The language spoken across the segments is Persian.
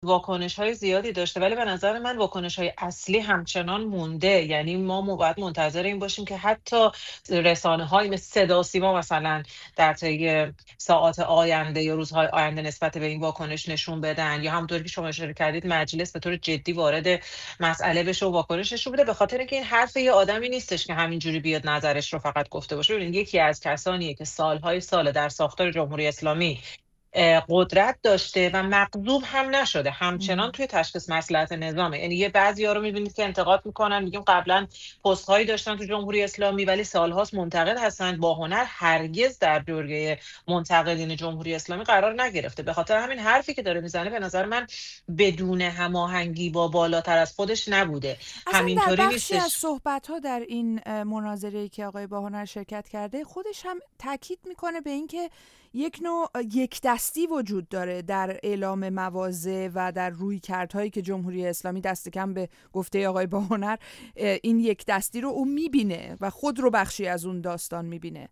واکنش‌های زیادی داشته، ولی به نظر من واکنش‌های اصلی همچنان مونده. یعنی ما باید منتظر این باشیم که حتی رسانه‌های مثل صدا و سیما مثلا در طی ساعات آینده یا روزهای آینده نسبت به این واکنش نشون بدن، یا همونطوری که شما اشاره کردید مجلس به طور جدی وارد مسئله بشه و واکنش نشون بده، به خاطر اینکه این حرف یه آدمی نیستش که همینجوری بیاد نظرش رو فقط گفته باشه. ببینید یکی از کسانیه که سالهای سال در ساختار جمهوری اسلامی قدرت داشته و مغضوب هم نشده، همچنان توی تشخیص مصلحت نظامه. یعنی یه بعضی‌ها رو می‌بینید که انتقاد میکنن، میگیم قبلا پست هایی داشتن تو جمهوری اسلامی ولی سالهاست منتقد هستن. با هنر هرگز در جرگه منتقدین جمهوری اسلامی قرار نگرفته. به خاطر همین حرفی که داره میزنه به نظر من بدون هماهنگی با بالاتر از خودش نبوده. اصلا در همینطوری بخشی از نیستش. صحبت‌ها در این مناظره‌ای که آقای باهنر شرکت کرده خودش هم تاکید میکنه به اینکه یک نوع یک دستی وجود داره در اعلام مواضع و در رویکردهایی که جمهوری اسلامی دست کم به گفته آقای باهنر این یک دستی رو اون میبینه و خود رو بخشی از اون داستان میبینه.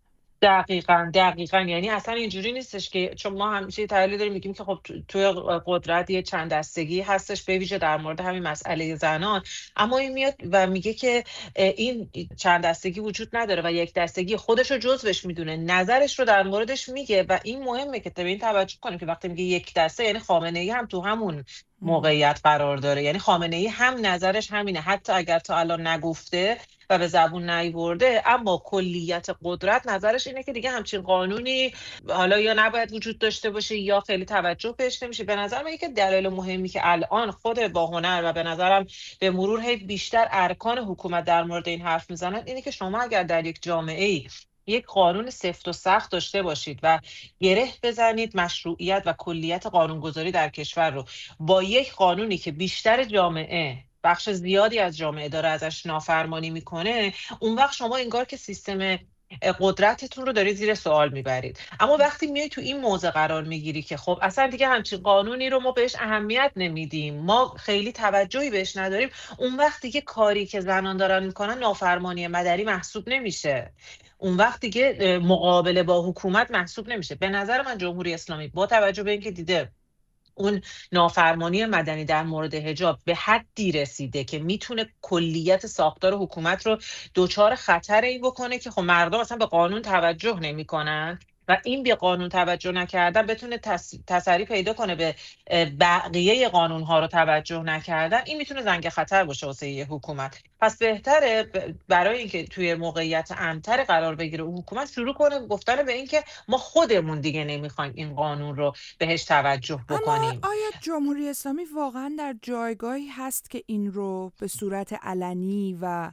دقیقاً یعنی اصلا اینجوری نیستش که چون ما همیشه تحلیل داریم میگیم که خب توی قدرت یه چند دستگی هستش، به ویژه در مورد همین مسئله زنان. اما این میاد و میگه که این چند دستگی وجود نداره و یک دستگی خودش رو جزوش میدونه، نظرش رو در موردش میگه. و این مهمه که به این توجه کنیم که وقتی میگه یک دسته، یعنی خامنه‌ای هم تو همون موقعیت قرار داره. یعنی خامنه‌ای هم نظرش همینه، حتی اگر تا الان نگفته و به زبون نیورده، اما کلیت قدرت نظرش اینه که دیگه همچین قانونی حالا یا نباید وجود داشته باشه یا خیلی توجه بهش نمیشه. به نظر من یکی دلایل مهمی که الان خود با هنر و به نظرم به مرور هی بیشتر ارکان حکومت در مورد این حرف میزنن اینه که شما اگر در یک جامعه ای یک قانون سفت و سخت داشته باشید و گره بزنید مشروعیت و کلیت قانونگذاری در کشور رو با یک قانونی که بیشتر جامعه، بخش زیادی از جامعه داره ازش نافرمانی میکنه، اون وقت شما انگار که سیستم قدرتتون رو دارید زیر سوال میبرید. اما وقتی میای تو این موضع قرار میگیری که خب اصلا دیگه همچین قانونی رو ما بهش اهمیت نمیدیم، ما خیلی توجهی بهش نداریم، اون وقت دیگه کاری که زنان دارن میکنن نافرمانی مدنی محسوب نمیشه. اون وقت دیگه مقابله با حکومت محسوب نمیشه. به نظر من جمهوری اسلامی با توجه به اینکه دیده اون نافرمانی مدنی در مورد حجاب به حدی رسیده که میتونه کلیت ساختار حکومت رو دچار خطر این بکنه که خب مردم اصلا به قانون توجه نمیکنن و این به قانون توجه نکردن بتونه تسری پیدا کنه به بقیه قانون ها رو توجه نکردن، این میتونه زنگ خطر باشه واسه یه حکومت. پس بهتره برای اینکه توی موقعیت امن‌تر قرار بگیره اون حکومت شروع کنه گفتن به اینکه ما خودمون دیگه نمیخوایم این قانون رو بهش توجه اما بکنیم. آیا جمهوری اسلامی واقعا در جایگاهی هست که این رو به صورت علنی و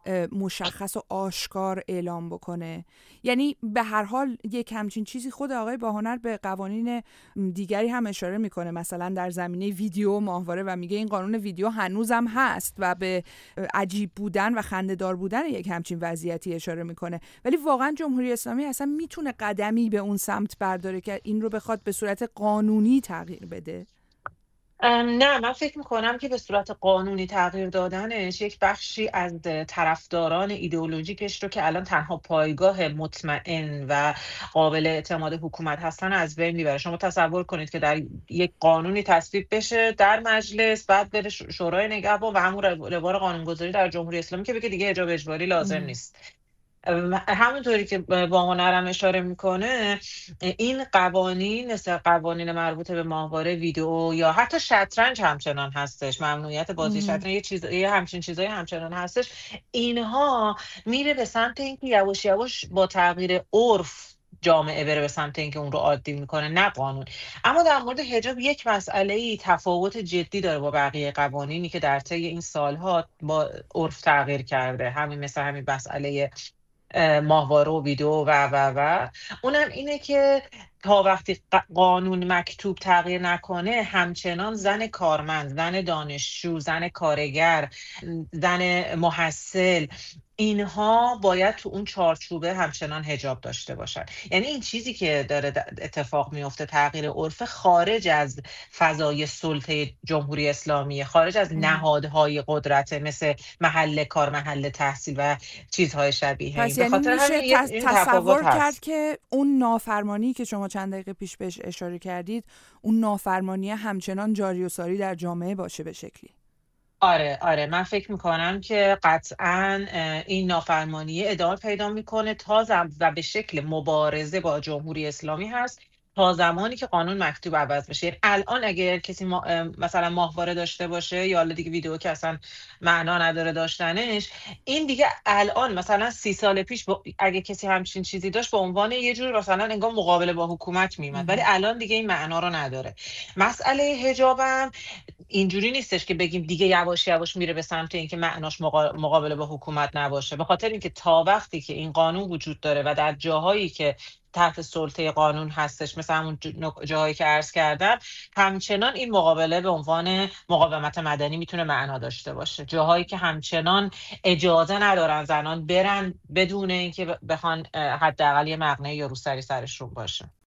مشخص و آشکار اعلام بکنه؟ یعنی به هر حال یک همچین چیزی خود آقای باهنر به قوانین دیگری هم اشاره میکنه، مثلا در زمینه ویدیو و ماهواره، و میگه این قانون ویدیو هنوزم هست و به عجیب بودن و خنده‌دار بودن یک همچین وضعیتی اشاره میکنه. ولی واقعا جمهوری اسلامی اصلا میتونه قدمی به اون سمت برداره که این رو بخواد به صورت قانونی تغییر بده؟ نه، من فکر میکنم که به صورت قانونی تغییر دادنش یک بخشی از طرفداران ایدئولوژیکش رو که الان تنها پایگاه مطمئن و قابل اعتماد حکومت هستن از بین میبره. شما تصور کنید که در یک قانونی تصویب بشه در مجلس، بعد بره شورای نگهبان و همون روال قانونگذاری در جمهوری اسلامی که بگه دیگه حجاب اجباری لازم نیست. همونطوری که با هنرم اشاره میکنه، این قوانین مثل قوانین مربوط به ماهواره، ویدیو یا حتی شطرنج همچنان هستش، ممنوعیت بازی شطرنج، یه همچین چیزایی همچنان هستش. اینها میره به سمت اینکه یواش یواش با تغییر عرف جامعه بره به سمت اینکه اون رو عادی میکنه، نه قانون. اما در مورد حجاب یک مسئله تفاوت جدی داره با بقیه قوانینی که در طی این سالها با عرف تغییر کرده، همین مثل همین مسئله ماهواره و ویدیو و اونم اینه که تا وقتی قانون مکتوب تغییر نکنه، همچنان زن کارمند، زن دانشجو، زن کارگر، زن محصل، اینها باید تو اون چارچوبه همچنان حجاب داشته باشن. یعنی این چیزی که داره اتفاق میفته، تغییر عرف خارج از فضای سلطه جمهوری اسلامی، خارج از نهادهای قدرت مثل محل کار، محل تحصیل و چیزهای شبیه پس این. به یعنی خاطر میشه همین این تفاوت تصور کرد هست. که اون نافرمانی که شما چند دقیقه پیش بهش اشاره کردید، اون نافرمانی همچنان جاری و ساری در جامعه باشه به شکلی. آره من فکر میکنم که قطعا این نافرمانی ادامه پیدا میکنه و به شکل مبارزه با جمهوری اسلامی هست تا زمانی که قانون مکتوب عوض بشه. یعنی الان اگر کسی مثلا ماهواره داشته باشه، یا حالا دیگه ویدیو که اصلا معنا نداره داشتنش، این دیگه الان مثلا 30 سال پیش اگه کسی همچین چیزی داشت به عنوان یه جور مثلا انگار مقابله با حکومت میمد، ولی الان دیگه این معنا رو نداره. مسئله حجابم اینجوری نیستش که بگیم دیگه یواش یواش میره به سمت اینکه معناش مقابله با حکومت نباشه، به خاطر اینکه تا وقتی که این قانون وجود داره و در جاهایی که تحت سلطه قانون هستش، مثل همون جاهایی که عرض کردم، همچنان این مقابله به عنوان مقاومت مدنی میتونه معنا داشته باشه. جاهایی که همچنان اجازه ندارن زنان برن بدون اینکه بخوان حداقل یه مقنعه یا روسری سرشون باشه.